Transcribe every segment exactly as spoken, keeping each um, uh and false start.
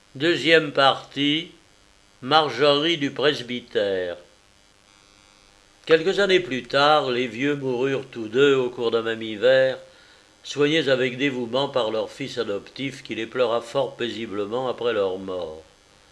Deuxième partie, Marjorie du presbytère. Quelques années plus tard, les vieux moururent tous deux au cours d'un même hiver, soignés avec dévouement par leur fils adoptif qui les pleura fort paisiblement après leur mort.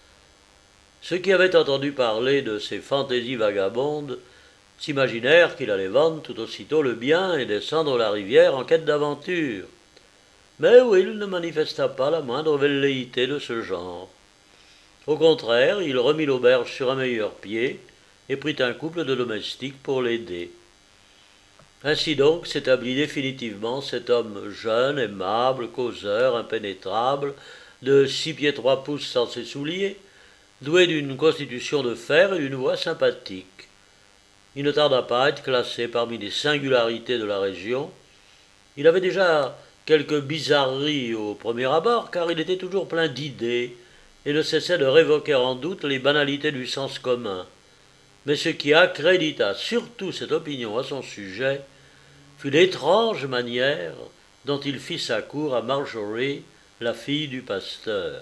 Ceux qui avaient entendu parler de ces fantaisies vagabondes s'imaginèrent qu'il allait vendre tout aussitôt le bien et descendre la rivière en quête d'aventure. Mais Will ne manifesta pas la moindre velléité de ce genre. Au contraire, il remit l'auberge sur un meilleur pied et prit un couple de domestiques pour l'aider. Ainsi donc s'établit définitivement cet homme jeune, aimable, causeur, impénétrable, de six pieds trois pouces sans ses souliers, doué d'une constitution de fer et d'une voix sympathique. Il ne tarda pas à être classé parmi les singularités de la région. Il avait déjà quelques bizarreries au premier abord, car il était toujours plein d'idées et ne cessait de révoquer en doute les banalités du sens commun. Mais ce qui accrédita surtout cette opinion à son sujet fut l'étrange manière dont il fit sa cour à Marjorie, la fille du pasteur.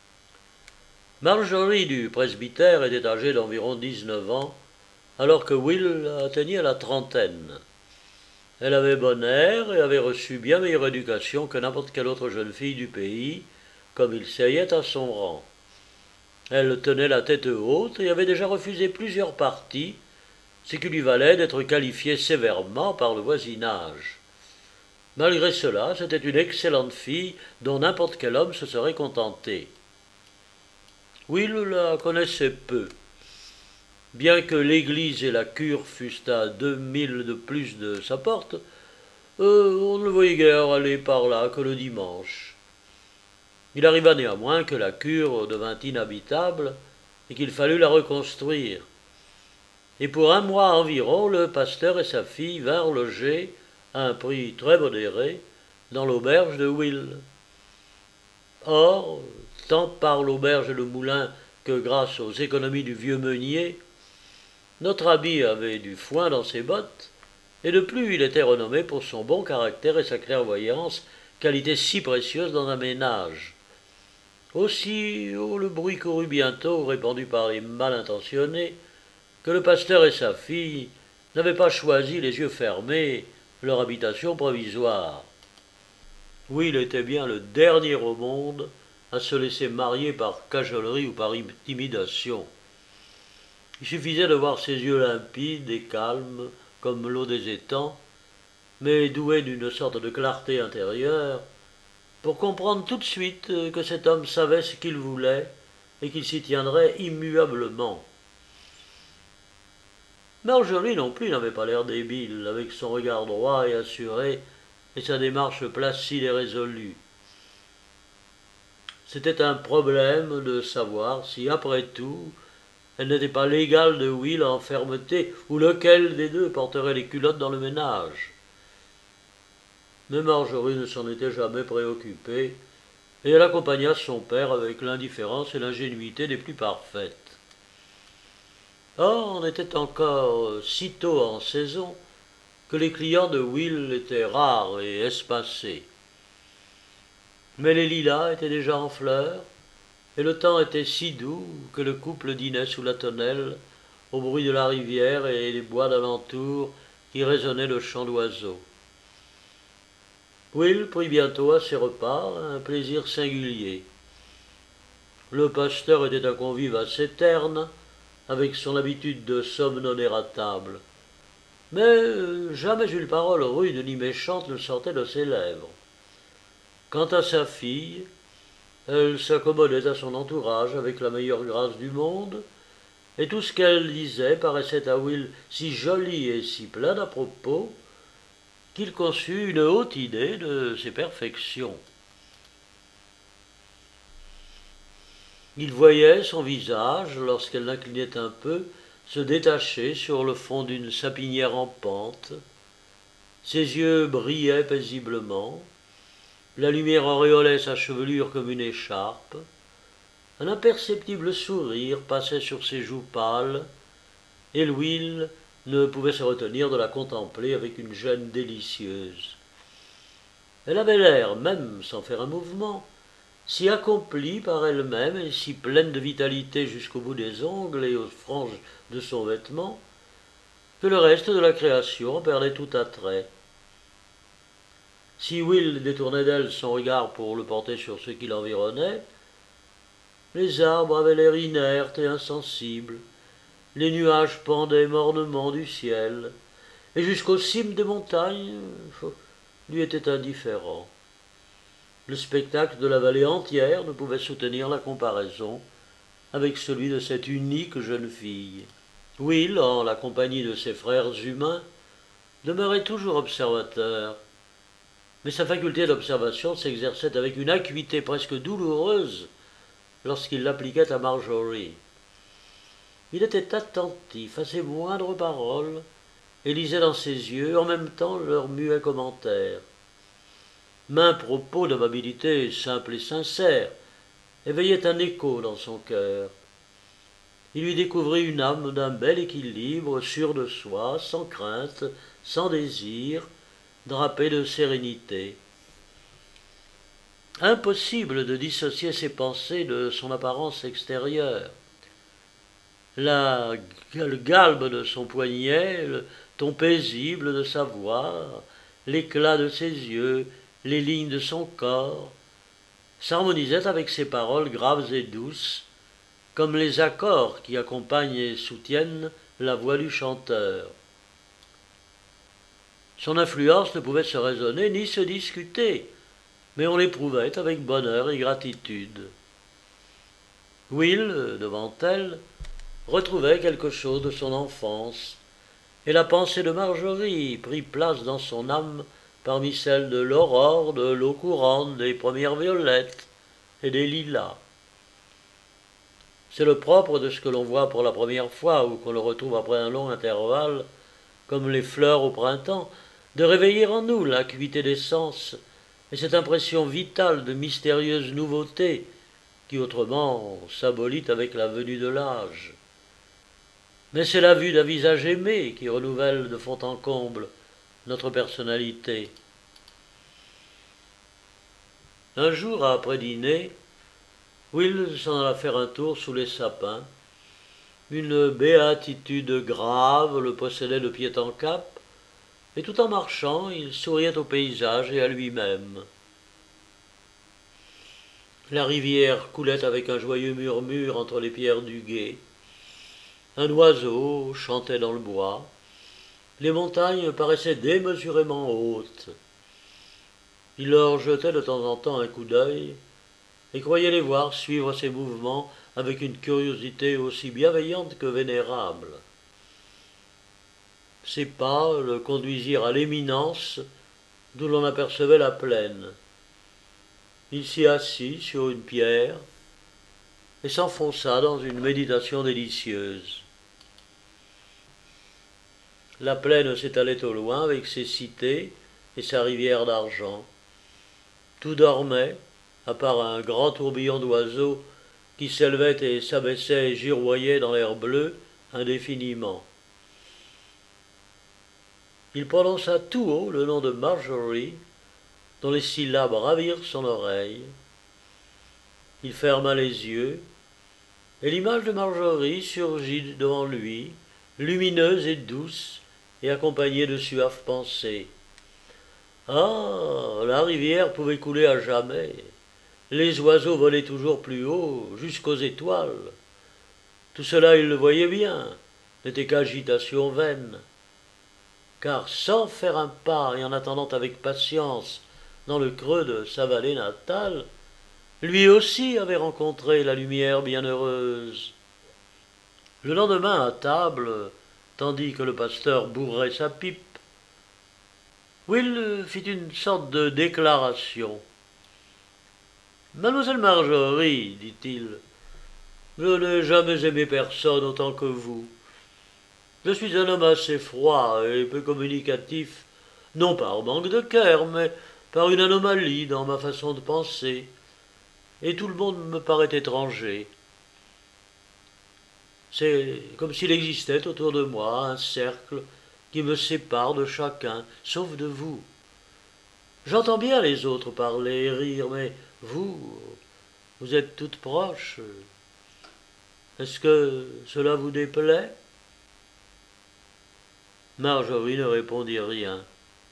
Marjorie du presbytère était âgée d'environ dix-neuf ans, alors que Will atteignait la trentaine. Elle avait bon air et avait reçu bien meilleure éducation que n'importe quelle autre jeune fille du pays, comme il seyait à son rang. Elle tenait la tête haute et avait déjà refusé plusieurs parties, ce qui lui valait d'être qualifiée sévèrement par le voisinage. Malgré cela, c'était une excellente fille dont n'importe quel homme se serait contenté. Will la connaissait peu. Bien que l'église et la cure fussent à deux milles de plus de sa porte, euh, on ne le voyait guère aller par là que le dimanche. Il arriva néanmoins que la cure devint inhabitable et qu'il fallut la reconstruire. Et pour un mois environ, le pasteur et sa fille vinrent loger, à un prix très modéré, dans l'auberge de Will. Or, tant par l'auberge et le moulin que grâce aux économies du vieux meunier, notre ami avait du foin dans ses bottes, et de plus il était renommé pour son bon caractère et sa clairvoyance, qualité si précieuse dans un ménage. Aussi, oh, le bruit courut bientôt, répandu par les mal intentionnés, que le pasteur et sa fille n'avaient pas choisi, les yeux fermés, leur habitation provisoire. Will était bien le dernier au monde à se laisser marier par cajolerie ou par intimidation. Il suffisait de voir ses yeux limpides et calmes, comme l'eau des étangs, mais doués d'une sorte de clarté intérieure, pour comprendre tout de suite que cet homme savait ce qu'il voulait et qu'il s'y tiendrait immuablement. Marjorie non plus n'avait pas l'air débile, avec son regard droit et assuré et sa démarche placide et résolue. C'était un problème de savoir si, après tout, elle n'était pas l'égale de Will en fermeté, ou lequel des deux porterait les culottes dans le ménage. Mais Marjorie ne s'en était jamais préoccupée, et elle accompagna son père avec l'indifférence et l'ingénuité des plus parfaites. Or, on était encore si tôt en saison que les clients de Will étaient rares et espacés. Mais les lilas étaient déjà en fleurs, et le temps était si doux que le couple dînait sous la tonnelle, au bruit de la rivière et des bois d'alentour qui résonnaient de chants d'oiseaux. Will prit bientôt à ses repas un plaisir singulier. Le pasteur était un convive assez terne, avec son habitude de somnoler à table. Mais jamais une parole rude ni méchante ne sortait de ses lèvres. Quant à sa fille, elle s'accommodait à son entourage avec la meilleure grâce du monde, et tout ce qu'elle disait paraissait à Will si joli et si plein d'à propos qu'il conçut une haute idée de ses perfections. Il voyait son visage, lorsqu'elle l'inclinait un peu, se détacher sur le fond d'une sapinière en pente. Ses yeux brillaient paisiblement. La lumière auréolait sa chevelure comme une écharpe. Un imperceptible sourire passait sur ses joues pâles, et Will ne pouvait se retenir de la contempler avec une gêne délicieuse. Elle avait l'air, même sans faire un mouvement, si accomplie par elle-même et si pleine de vitalité jusqu'au bout des ongles et aux franges de son vêtement, que le reste de la création perdait tout attrait. Si Will détournait d'elle son regard pour le porter sur ce qui l'environnait, les arbres avaient l'air inertes et insensibles, les nuages pendaient mornement du ciel, et jusqu'aux cimes des montagnes lui était indifférent. Le spectacle de la vallée entière ne pouvait soutenir la comparaison avec celui de cette unique jeune fille. Will, en la compagnie de ses frères humains, demeurait toujours observateur, mais sa faculté d'observation s'exerçait avec une acuité presque douloureuse lorsqu'il l'appliquait à Marjorie. Il était attentif à ses moindres paroles et lisait dans ses yeux en même temps leurs muets commentaires. Maints propos d'amabilité simple et sincère éveillaient un écho dans son cœur. Il lui découvrit une âme d'un bel équilibre, sûre de soi, sans crainte, sans désir, drapée de sérénité. Impossible de dissocier ses pensées de son apparence extérieure. La, le galbe de son poignet, le ton paisible de sa voix, l'éclat de ses yeux, les lignes de son corps, s'harmonisaient avec ses paroles graves et douces, comme les accords qui accompagnent et soutiennent la voix du chanteur. Son influence ne pouvait se raisonner ni se discuter, mais on l'éprouvait avec bonheur et gratitude. Will, devant elle, retrouvait quelque chose de son enfance, et la pensée de Marjorie prit place dans son âme parmi celles de l'aurore, de l'eau courante, des premières violettes et des lilas. C'est le propre de ce que l'on voit pour la première fois ou qu'on le retrouve après un long intervalle, comme les fleurs au printemps, de réveiller en nous l'acuité des sens et cette impression vitale de mystérieuse nouveauté qui autrement s'abolit avec la venue de l'âge. Mais c'est la vue d'un visage aimé qui renouvelle de fond en comble notre personnalité. Un jour, après dîner, Will s'en alla faire un tour sous les sapins. Une béatitude grave le possédait de pied en cap, et tout en marchant, il souriait au paysage et à lui-même. La rivière coulait avec un joyeux murmure entre les pierres du gué. Un oiseau chantait dans le bois. Les montagnes paraissaient démesurément hautes. Il leur jetait de temps en temps un coup d'œil et croyait les voir suivre ses mouvements avec une curiosité aussi bienveillante que vénérable. Ses pas le conduisirent à l'éminence d'où l'on apercevait la plaine. Il s'y assit sur une pierre et s'enfonça dans une méditation délicieuse. La plaine s'étalait au loin avec ses cités et sa rivière d'argent. Tout dormait, à part un grand tourbillon d'oiseaux qui s'élevait et s'abaissait et girouillait dans l'air bleu indéfiniment. Il prononça tout haut le nom de Marjorie, dont les syllabes ravirent son oreille. Il ferma les yeux, et l'image de Marjorie surgit devant lui, lumineuse et douce, et accompagnée de suaves pensées. Ah, la rivière pouvait couler à jamais. Les oiseaux volaient toujours plus haut, jusqu'aux étoiles. Tout cela, il le voyait bien, n'était qu'agitation vaine. Car sans faire un pas et en attendant avec patience dans le creux de sa vallée natale, lui aussi avait rencontré la lumière bienheureuse. Le lendemain, à table, tandis que le pasteur bourrait sa pipe, Will fit une sorte de déclaration. « Mademoiselle Marjorie, dit-il, je n'ai jamais aimé personne autant que vous. Je suis un homme assez froid et peu communicatif, non par manque de cœur, mais par une anomalie dans ma façon de penser, et tout le monde me paraît étranger. C'est comme s'il existait autour de moi un cercle qui me sépare de chacun, sauf de vous. J'entends bien les autres parler et rire, mais vous, Vous êtes toutes proches. Est-ce que cela vous déplaît ?» Marjorie ne répondit rien.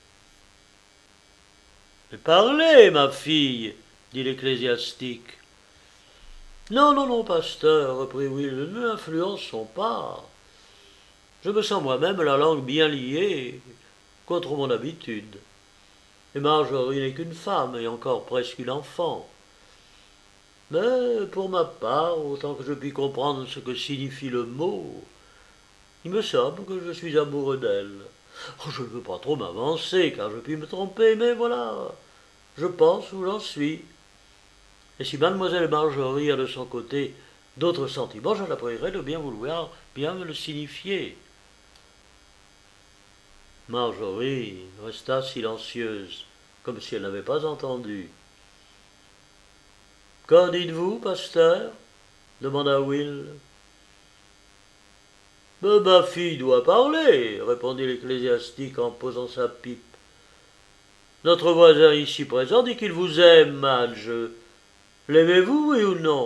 « Mais parlez, ma fille, » dit l'ecclésiastique. « Non, non, non, pasteur, reprit Will, ne l'influençons pas. Je me sens moi-même la langue bien liée contre mon habitude. Et Marjorie n'est qu'une femme, et encore presque une enfant. Mais pour ma part, autant que je puis comprendre ce que signifie le mot, il me semble que je suis amoureux d'elle. Oh, je ne veux pas trop m'avancer, car je puis me tromper, mais voilà, je pense où j'en suis. Et si mademoiselle Marjorie a de son côté d'autres sentiments, je la prierai de bien vouloir bien me le signifier. » Marjorie resta silencieuse, comme si elle n'avait pas entendu. « Qu'en dites-vous, pasteur ?» demanda Will. « Mais ma fille doit parler, » répondit l'ecclésiastique en posant sa pipe. « Notre voisin ici présent dit qu'il vous aime, Madge. L'aimez-vous, oui ou non ?»«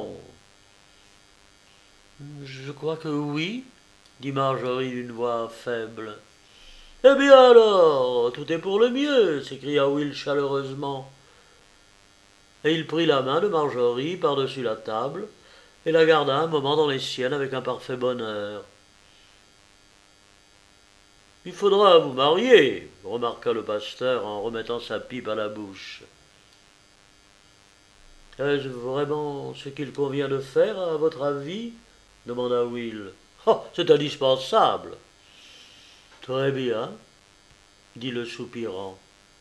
Je crois que oui, » dit Marjorie d'une voix faible. « Eh bien alors, tout est pour le mieux, » s'écria Will chaleureusement. Et il prit la main de Marjorie par-dessus la table et la garda un moment dans les siennes avec un parfait bonheur. « Il faudra vous marier, » remarqua le pasteur en remettant sa pipe à la bouche. « Est-ce vraiment ce qu'il convient de faire, à votre avis ?» demanda Will. « Oh, c'est indispensable. »« Très bien, » dit le soupirant.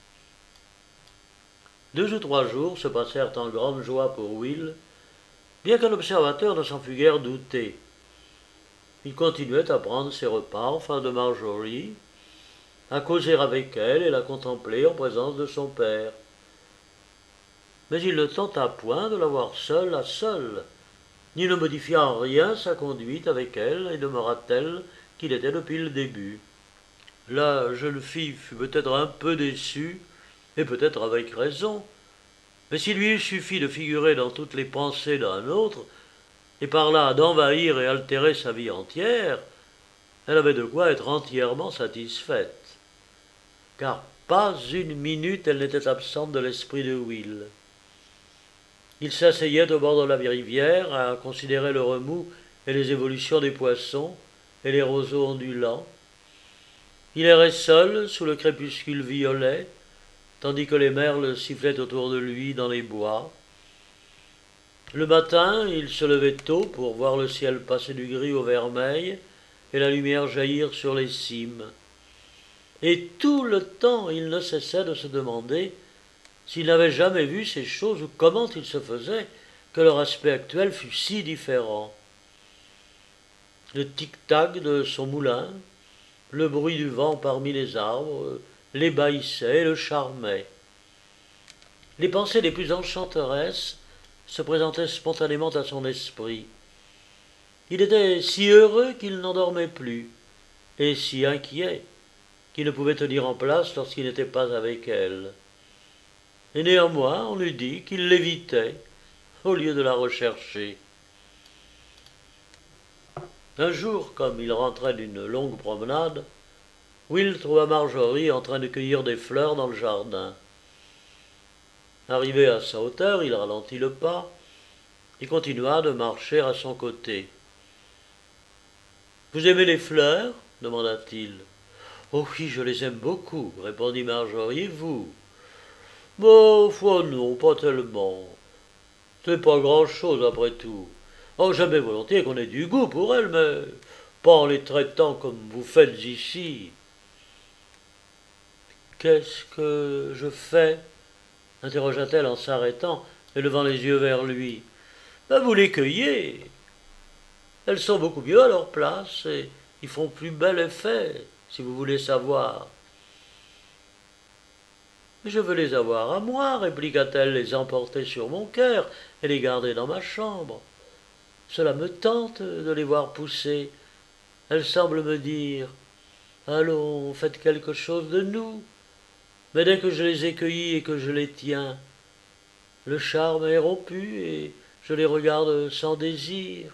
Deux ou trois jours se passèrent en grande joie pour Will, bien qu'un observateur ne s'en fût guère douté. Il continuait à prendre ses repas en face de Marjorie, à causer avec elle et la contempler en présence de son père. Mais il ne tenta point de la voir seule à seule, ni ne modifia en rien sa conduite avec elle et demeura telle qu'il était depuis le début. La jeune fille fut peut-être un peu déçue, et peut-être avec raison, mais s'il lui eût suffi de figurer dans toutes les pensées d'un autre, et par là d'envahir et altérer sa vie entière, elle avait de quoi être entièrement satisfaite. Car pas une minute elle n'était absente de l'esprit de Will. Il s'asseyait au bord de la rivière à considérer le remous et les évolutions des poissons et les roseaux ondulants. Il errait seul sous le crépuscule violet, tandis que les merles sifflaient autour de lui dans les bois. Le matin, il se levait tôt pour voir le ciel passer du gris au vermeil et la lumière jaillir sur les cimes. Et tout le temps, il ne cessait de se demander s'il n'avait jamais vu ces choses ou comment il se faisait que leur aspect actuel fût si différent. Le tic-tac de son moulin, le bruit du vent parmi les arbres, l'ébahissait et le charmait. Les pensées les plus enchanteresses se présentaient spontanément à son esprit. Il était si heureux qu'il n'en dormait plus, et si inquiet qu'il ne pouvait tenir en place lorsqu'il n'était pas avec elle. Et néanmoins, on eût dit qu'il l'évitait, au lieu de la rechercher. Un jour, comme il rentrait d'une longue promenade, Will trouva Marjorie en train de cueillir des fleurs dans le jardin. Arrivé à sa hauteur, il ralentit le pas et continua de marcher à son côté. « Vous aimez les fleurs ?» demanda-t-il. « Oh oui, je les aime beaucoup, » répondit Marjorie. « Et vous ?»« Bon, foi non, pas tellement. C'est pas grand-chose après tout. Oh, j'aimais volontiers qu'on ait du goût pour elles, mais pas en les traitant comme vous faites ici. »« Qu'est-ce que je fais ?» interrogea-t-elle en s'arrêtant et levant les yeux vers lui. « Ben, vous les cueillez. Elles sont beaucoup mieux à leur place et ils font plus bel effet, si vous voulez savoir. »« Mais je veux les avoir à moi, » répliqua-t-elle, les emporter sur mon cœur et les garder dans ma chambre. Cela me tente de les voir pousser. Elles semblent me dire « Allons, faites quelque chose de nous. » Mais dès que je les ai cueillies et que je les tiens, le charme est rompu et Je les regarde sans désir.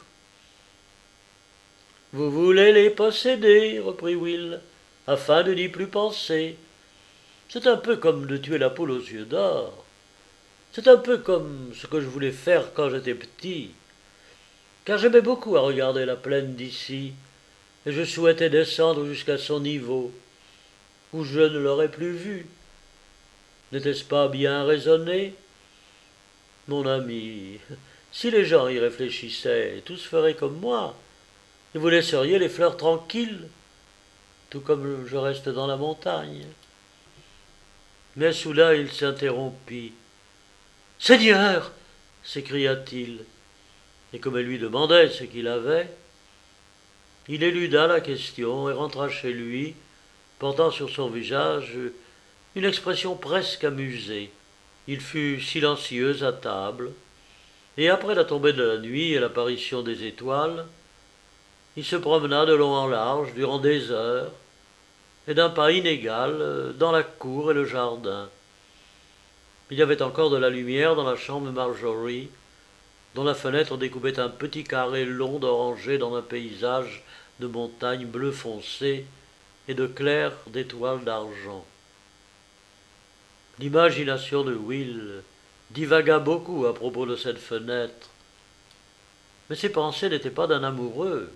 « Vous voulez les posséder, reprit Will, afin de n'y plus penser. C'est un peu comme de tuer la poule aux yeux d'or. C'est un peu comme ce que je voulais faire quand j'étais petit, car j'aimais beaucoup à regarder la plaine d'ici, et je souhaitais descendre jusqu'à son niveau, où je ne l'aurais plus vu. N'était-ce pas bien raisonné? Mon ami, si les gens y réfléchissaient, tous feraient comme moi, et vous laisseriez les fleurs tranquilles, tout comme je reste dans la montagne. » Mais soudain il s'interrompit. « Seigneur !» s'écria-t-il, et comme elle lui demandait ce qu'il avait, il éluda la question et rentra chez lui, portant sur son visage une expression presque amusée. Il fut silencieux à table, et après la tombée de la nuit et l'apparition des étoiles, il se promena de long en large durant des heures, et d'un pas inégal dans la cour et le jardin. Il y avait encore de la lumière dans la chambre de Marjorie, dont la fenêtre découpait un petit carré long d'oranger dans un paysage de montagnes bleu foncé et de clairs d'étoiles d'argent. L'imagination de Will divagua beaucoup à propos de cette fenêtre, mais ses pensées n'étaient pas d'un amoureux.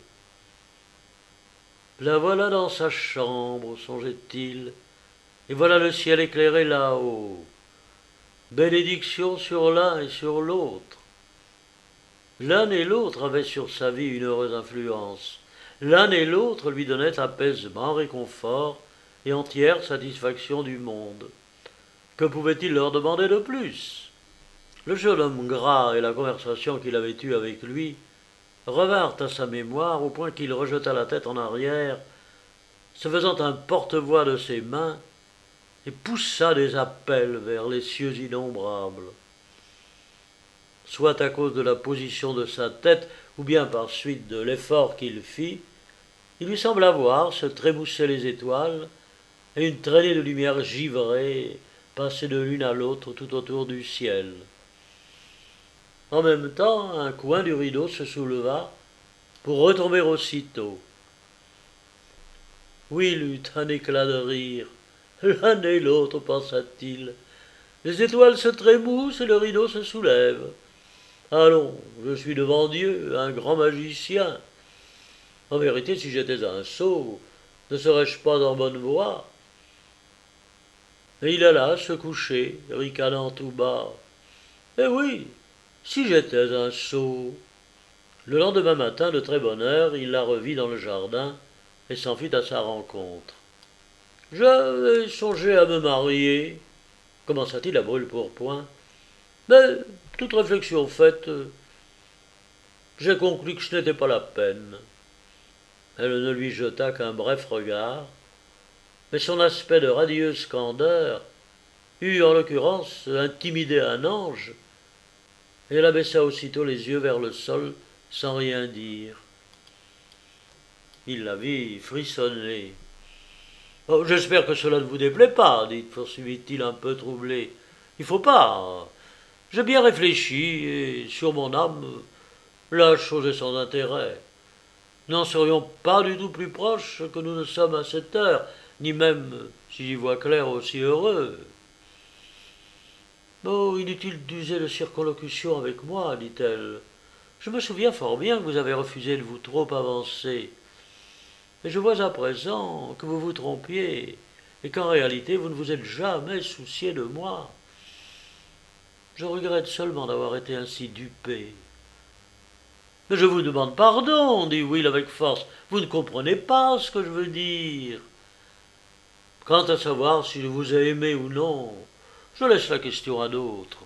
« La voilà dans sa chambre, songeait-il, et voilà le ciel éclairé là-haut. Bénédiction sur l'un et sur l'autre. L'un et l'autre avaient sur sa vie une heureuse influence. L'un et l'autre lui donnaient apaisement, réconfort et entière satisfaction du monde. Que pouvait-il leur demander de plus? Le jeune homme gras et la conversation qu'il avait eue avec lui revinrent à sa mémoire au point qu'il rejeta la tête en arrière, se faisant un porte-voix de ses mains, et poussa des appels vers les cieux innombrables. Soit à cause de la position de sa tête, ou bien par suite de l'effort qu'il fit, il lui sembla voir se trémousser les étoiles, et une traînée de lumière givrée passer de l'une à l'autre tout autour du ciel. En même temps, un coin du rideau se souleva pour retomber aussitôt. Will eut un éclat de rire. L'un et l'autre, pensa-t-il. Les étoiles se trémoussent et le rideau se soulève. Allons, je suis devant Dieu, un grand magicien. En vérité, si j'étais un sot, ne serais-je pas en bonne voie? Et il alla se coucher, ricanant tout bas. Eh oui, si j'étais un sot. Le lendemain matin, de très bonne heure, il la revit dans le jardin et s'en fit à sa rencontre. « J'avais songé à me marier, » commença-t-il à brûle-pourpoint. « Mais, toute réflexion faite, j'ai conclu que ce n'était pas la peine. » Elle ne lui jeta qu'un bref regard, mais son aspect de radieuse candeur eut en l'occurrence intimidé un ange, et elle abaissa aussitôt les yeux vers le sol sans rien dire. Il la vit frissonner. Oh, « J'espère que cela ne vous déplaît pas, » dit, poursuivit-il un peu troublé. « Il faut pas. J'ai bien réfléchi, et sur mon âme, la chose est sans intérêt. N'en serions pas du tout plus proches que nous ne sommes à cette heure, ni même, si j'y vois clair, aussi heureux. »« Oh, inutile d'user de circonlocution avec moi, dit-elle. Je me souviens fort bien que vous avez refusé de vous trop avancer. Mais je vois à présent que vous vous trompiez, et qu'en réalité vous ne vous êtes jamais soucié de moi. Je regrette seulement d'avoir été ainsi dupé. »« Mais je vous demande pardon, dit Will avec force. Vous ne comprenez pas ce que je veux dire. Quant à savoir si je vous ai aimé ou non, je laisse la question à d'autres.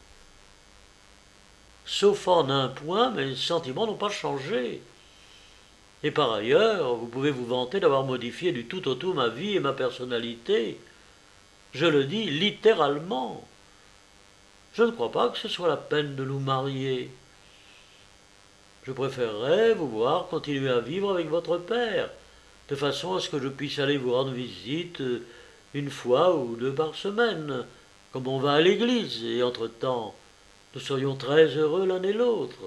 Sauf en un point, mes sentiments n'ont pas changé. Et par ailleurs, vous pouvez vous vanter d'avoir modifié du tout au tout ma vie et ma personnalité. Je le dis littéralement. Je ne crois pas que ce soit la peine de nous marier. Je préférerais vous voir continuer à vivre avec votre père, de façon à ce que je puisse aller vous rendre visite une fois ou deux par semaine, comme on va à l'église, et entre-temps, Nous serions très heureux l'un et l'autre.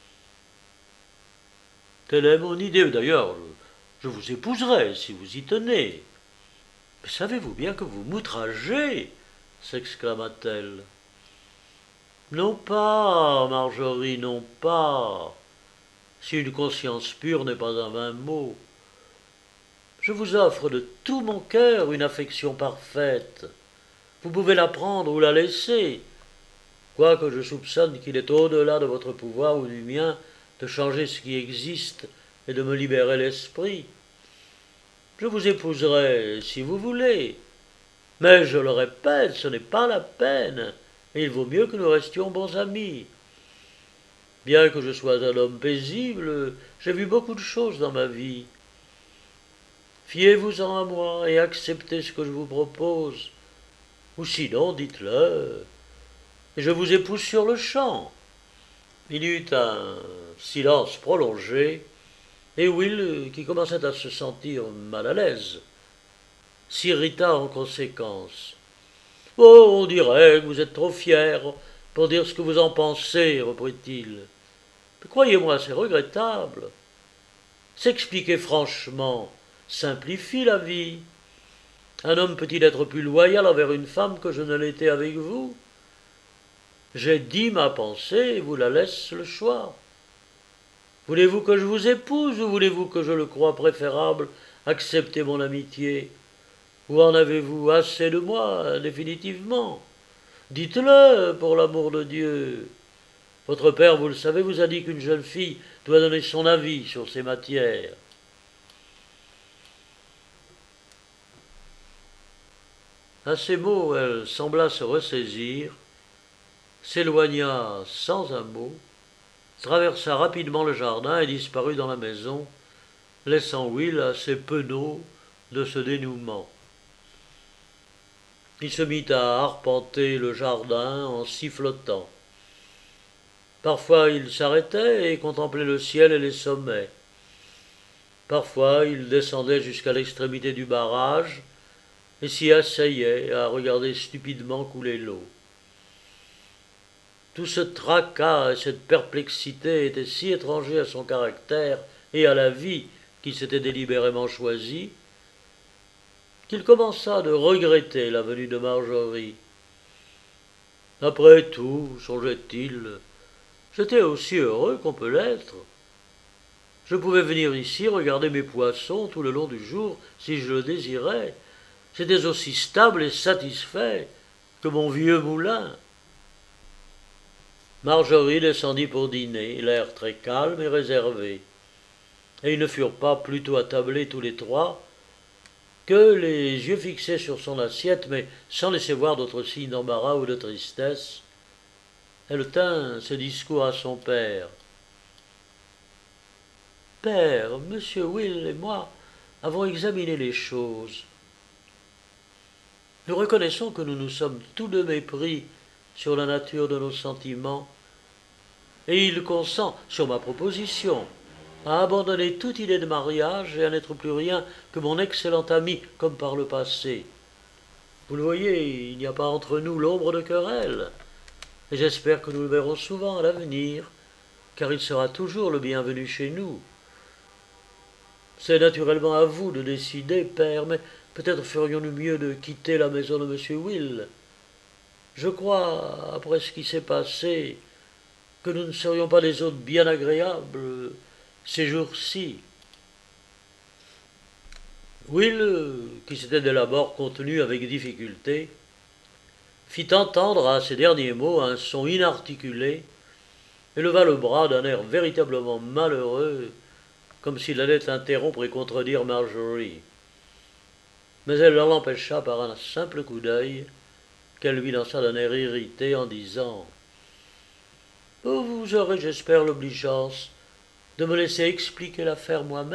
Telle est mon idée. D'ailleurs, je, je vous épouserai si vous y tenez. Mais savez-vous bien que vous m'outragez s'exclama-t-elle. Non pas, Marjorie, non pas. Si une conscience pure n'est pas un vain mot. Je vous offre de tout mon cœur une affection parfaite. Vous pouvez la prendre ou la laisser, quoique je soupçonne qu'il est au-delà de votre pouvoir ou du mien de changer ce qui existe et de me libérer l'esprit. Je vous épouserai si vous voulez, mais je le répète, ce n'est pas la peine, et il vaut mieux que nous restions bons amis. Bien que je sois un homme paisible, j'ai vu beaucoup de choses dans ma vie. Fiez-vous-en à moi et acceptez ce que je vous propose, ou sinon dites-le, et je vous épouse sur le champ. Il y eut un silence prolongé, et Will, qui commençait à se sentir mal à l'aise, s'irrita en conséquence. « Oh, on dirait que vous êtes trop fier pour dire ce que vous en pensez, reprit-il. Mais croyez-moi, c'est regrettable. S'expliquer franchement simplifie la vie. Un homme peut-il être plus loyal envers une femme que je ne l'étais avec vous? J'ai dit ma pensée et vous la laisse le choix. Voulez-vous que je vous épouse ou voulez-vous que je le croie préférable accepter mon amitié? Ou en avez-vous assez de moi, définitivement? Dites-le, pour l'amour de Dieu. Votre père, vous le savez, vous a dit qu'une jeune fille doit donner son avis sur ces matières. » À ces mots, elle sembla se ressaisir, s'éloigna sans un mot, traversa rapidement le jardin et disparut dans la maison, laissant Will assez penaud de ce dénouement. Il se mit à arpenter le jardin en sifflotant. Parfois il s'arrêtait et contemplait le ciel et les sommets. Parfois il descendait jusqu'à l'extrémité du barrage et s'y asseyait à regarder stupidement couler l'eau. Tout ce tracas et cette perplexité étaient si étrangers à son caractère et à la vie qu'il s'était délibérément choisie, qu'il commença de regretter la venue de Marjorie. Après tout, songeait-il, j'étais aussi heureux qu'on peut l'être. Je pouvais venir ici regarder mes poissons tout le long du jour si je le désirais. J'étais aussi stable et satisfait que mon vieux moulin. Marjorie descendit pour dîner, l'air très calme et réservé. Et ils ne furent pas plutôt attablés tous les trois que, les yeux fixés sur son assiette, mais sans laisser voir d'autres signes d'embarras ou de tristesse, elle tint ce discours à son père. « Père, monsieur Will et moi avons examiné les choses. Nous reconnaissons que nous nous sommes tous deux mépris sur la nature de nos sentiments, et il consent, sur ma proposition, à abandonner toute idée de mariage et à n'être plus rien que mon excellent ami comme par le passé. Vous le voyez, il n'y a pas entre nous l'ombre de querelle, et j'espère que nous le verrons souvent à l'avenir, car il sera toujours le bienvenu chez nous. C'est naturellement à vous de décider, père, mais peut-être ferions-nous mieux de quitter la maison de monsieur Will. Je crois, après ce qui s'est passé, que nous ne serions pas des hôtes bien agréables ces jours-ci. » Will, qui s'était dès l'abord contenu avec difficulté, fit entendre à ces derniers mots un son inarticulé et leva le bras d'un air véritablement malheureux, comme s'il allait interrompre et contredire Marjorie. Mais elle l'en empêcha par un simple coup d'œil qu'elle lui lança d'un air irrité en disant « Vous aurez, j'espère, l'obligeance de me laisser expliquer l'affaire moi-même. »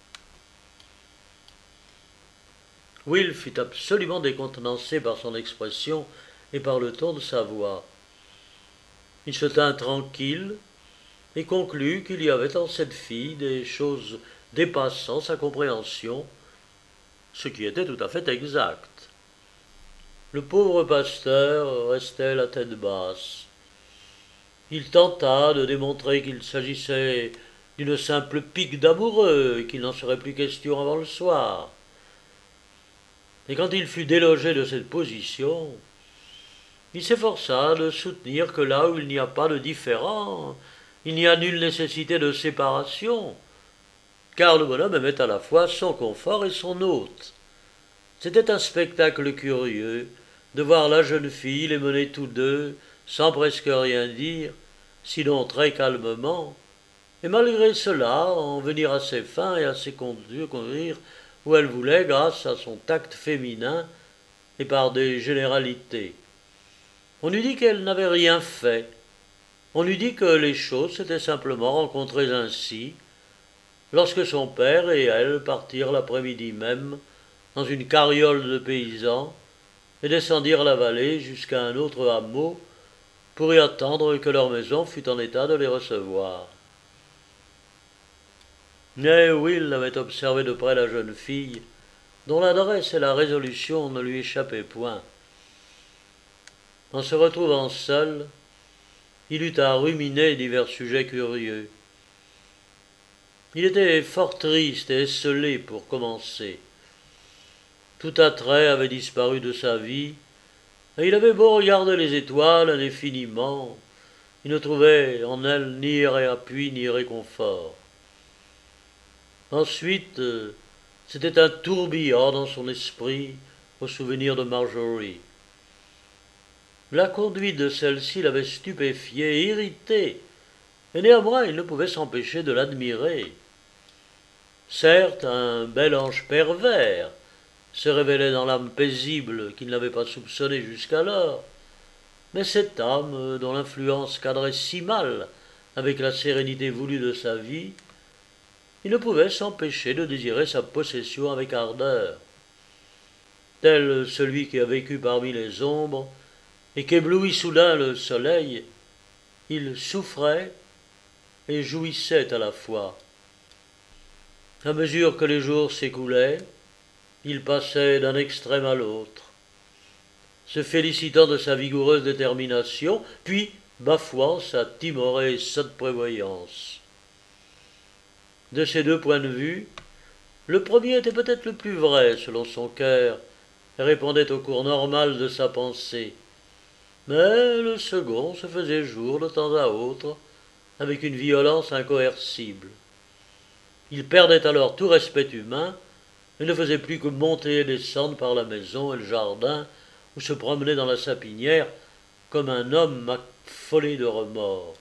Will fut absolument décontenancé par son expression et par le ton de sa voix. Il se tint tranquille et conclut qu'il y avait en cette fille des choses dépassant sa compréhension, ce qui était tout à fait exact. Le pauvre pasteur restait la tête basse. Il tenta de démontrer qu'il s'agissait d'une simple pique d'amoureux et qu'il n'en serait plus question avant le soir. Et quand il fut délogé de cette position, il s'efforça de soutenir que là où il n'y a pas de différend, il n'y a nulle nécessité de séparation, car le bonhomme aimait à la fois son confort et son hôte. C'était un spectacle curieux de voir la jeune fille les mener tous deux, sans presque rien dire, sinon très calmement, et malgré cela en venir à ses fins et à ses conduire où elle voulait grâce à son tact féminin et par des généralités. On eût dit qu'elle n'avait rien fait. On eût dit que les choses s'étaient simplement rencontrées ainsi, lorsque son père et elle partirent l'après-midi même dans une carriole de paysans et descendirent la vallée jusqu'à un autre hameau pour y attendre que leur maison fût en état de les recevoir. Mais Will avait observé de près la jeune fille, dont l'adresse et la résolution ne lui échappaient point. En se retrouvant seul, il eut à ruminer divers sujets curieux. Il était fort triste et esselé pour commencer. Tout attrait avait disparu de sa vie, et il avait beau regarder les étoiles indéfiniment, il ne trouvait en elles ni appui ni réconfort. Ensuite, c'était un tourbillon dans son esprit au souvenir de Marjorie. La conduite de celle-ci l'avait stupéfié et irrité, et néanmoins il ne pouvait s'empêcher de l'admirer. Certes, un bel ange pervers se révélait dans l'âme paisible qu'il n'avait pas soupçonnée jusqu'alors, mais cette âme, dont l'influence cadrait si mal avec la sérénité voulue de sa vie, il ne pouvait s'empêcher de désirer sa possession avec ardeur. Tel celui qui a vécu parmi les ombres et qu'éblouit soudain le soleil, il souffrait et jouissait à la fois. À mesure que les jours s'écoulaient, il passait d'un extrême à l'autre, se félicitant de sa vigoureuse détermination, puis bafouant sa timorée et sotte prévoyance. De ces deux points de vue, le premier était peut-être le plus vrai selon son cœur, et répondait au cours normal de sa pensée, mais le second se faisait jour de temps à autre, avec une violence incoercible. Il perdait alors tout respect humain, et ne faisait plus que monter et descendre par la maison et le jardin, ou se promener dans la sapinière, comme un homme affolé de remords.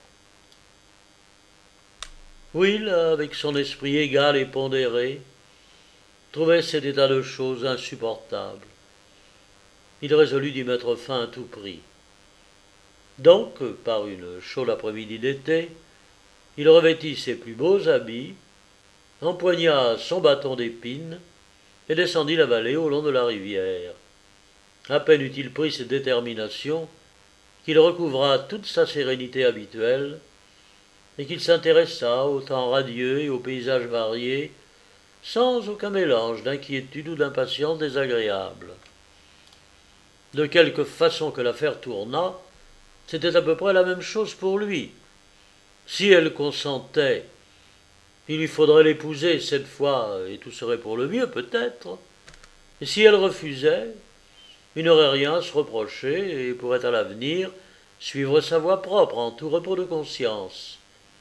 Will, avec son esprit égal et pondéré, trouvait cet état de choses insupportable. Il résolut d'y mettre fin à tout prix. Donc, par une chaude après-midi d'été, il revêtit ses plus beaux habits, empoigna son bâton d'épines et descendit la vallée au long de la rivière. À peine eut-il pris ses déterminations qu'il recouvra toute sa sérénité habituelle et qu'il s'intéressa au temps radieux et aux paysages variés, sans aucun mélange d'inquiétude ou d'impatience désagréable. De quelque façon que l'affaire tournât, c'était à peu près la même chose pour lui. Si elle consentait, il lui faudrait l'épouser cette fois, et tout serait pour le mieux peut-être. Et si elle refusait, il n'aurait rien à se reprocher et pourrait à l'avenir suivre sa voie propre en tout repos de conscience.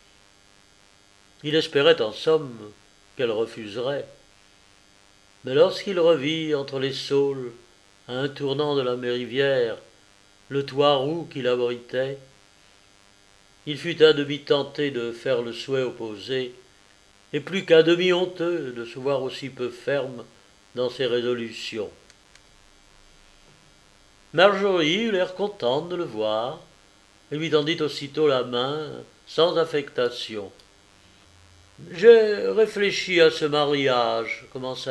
Il espérait en somme qu'elle refuserait. Mais lorsqu'il revit entre les saules, à un tournant de la rivière, le toit roux qui l'abritait, il fut à demi tenté de faire le souhait opposé, et plus qu'à demi honteux de se voir aussi peu ferme dans ses résolutions. Marjorie eut l'air contente de le voir, et lui tendit aussitôt la main, sans affectation. « J'ai réfléchi à ce mariage, commença-t-il. »«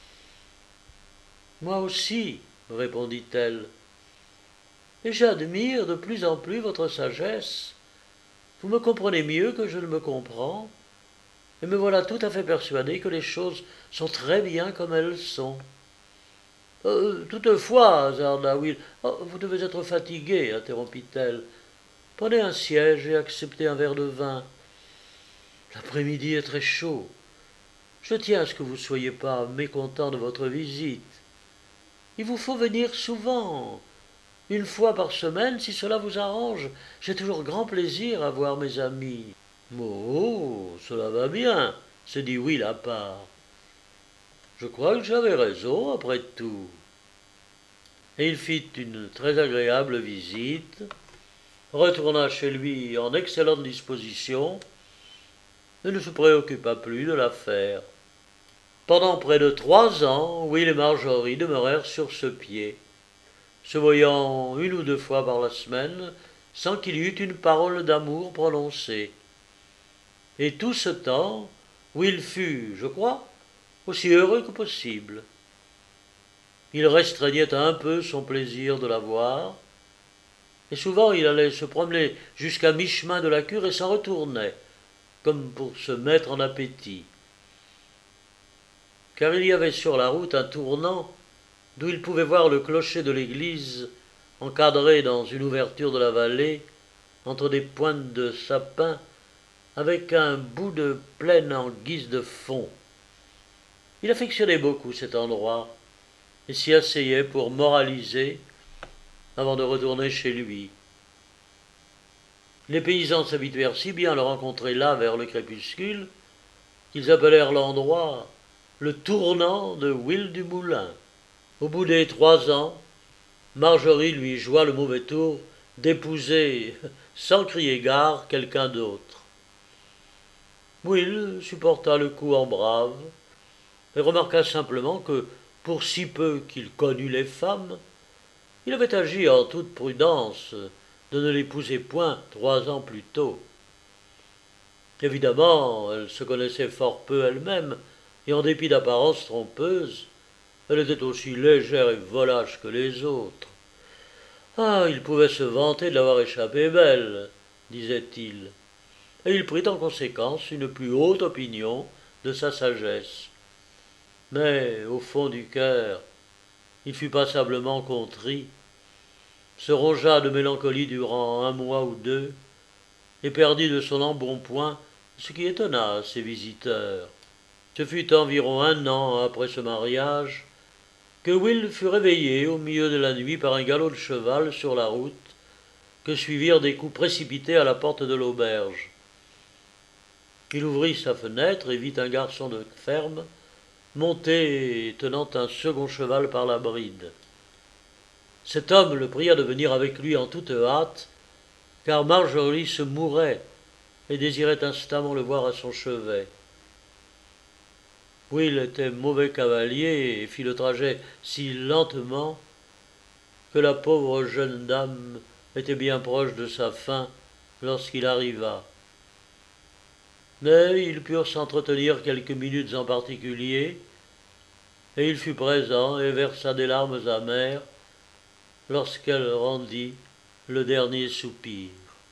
Moi aussi, répondit-elle, et j'admire de plus en plus votre sagesse. Vous me comprenez mieux que je ne me comprends, et me voilà tout à fait persuadé que les choses sont très bien comme elles sont. Euh, toutefois, hasarda Will, oh, vous devez être fatigué, interrompit-elle. Prenez un siège et acceptez un verre de vin. L'après-midi est très chaud. Je tiens à ce que vous ne soyez pas mécontent de votre visite. Il vous faut venir souvent, une fois par semaine, si cela vous arrange. J'ai toujours grand plaisir à voir mes amis. Oh, cela va bien, se dit Will à part. Je crois que j'avais raison, après tout. Et il fit une très agréable visite, retourna chez lui en excellente disposition, et ne se préoccupa plus de l'affaire. Pendant près de trois ans, Will et Marjorie demeurèrent sur ce pied, se voyant une ou deux fois par la semaine, sans qu'il y eût une parole d'amour prononcée. Et tout ce temps, Will fut, je crois, aussi heureux que possible. Il restreignait un peu son plaisir de la voir, et souvent il allait se promener jusqu'à mi-chemin de la cure et s'en retournait, comme pour se mettre en appétit. Car il y avait sur la route un tournant d'où il pouvait voir le clocher de l'église encadré dans une ouverture de la vallée entre des pointes de sapin avec un bout de plaine en guise de fond. Il affectionnait beaucoup cet endroit et s'y asseyait pour moraliser avant de retourner chez lui. Les paysans s'habituèrent si bien à le rencontrer là vers le crépuscule qu'ils appelèrent l'endroit le tournant de Will du Moulin. Au bout des trois ans, Marjorie lui joua le mauvais tour d'épouser, sans crier gare, quelqu'un d'autre. Will supporta le coup en brave et remarqua simplement que, pour si peu qu'il connût les femmes, il avait agi en toute prudence de ne l'épouser point trois ans plus tôt. Évidemment, elle se connaissait fort peu elle-même, et en dépit d'apparences trompeuses, elle était aussi légère et volage que les autres. Ah, il pouvait se vanter de l'avoir échappé belle, disait-il, et il prit en conséquence une plus haute opinion de sa sagesse. Mais, au fond du cœur, il fut passablement contrit, se rongea de mélancolie durant un mois ou deux, et perdit de son embonpoint, ce qui étonna ses visiteurs. Ce fut environ un an après ce mariage que Will fut réveillé au milieu de la nuit par un galop de cheval sur la route, que suivirent des coups précipités à la porte de l'auberge. Il ouvrit sa fenêtre et vit un garçon de ferme monté et tenant un second cheval par la bride. Cet homme le pria de venir avec lui en toute hâte, car Marjorie se mourait et désirait instamment le voir à son chevet. Will était mauvais cavalier et fit le trajet si lentement que la pauvre jeune dame était bien proche de sa fin lorsqu'il arriva. Mais ils purent s'entretenir quelques minutes en particulier, et il fut présent et versa des larmes amères lorsqu'elle rendit le dernier soupir.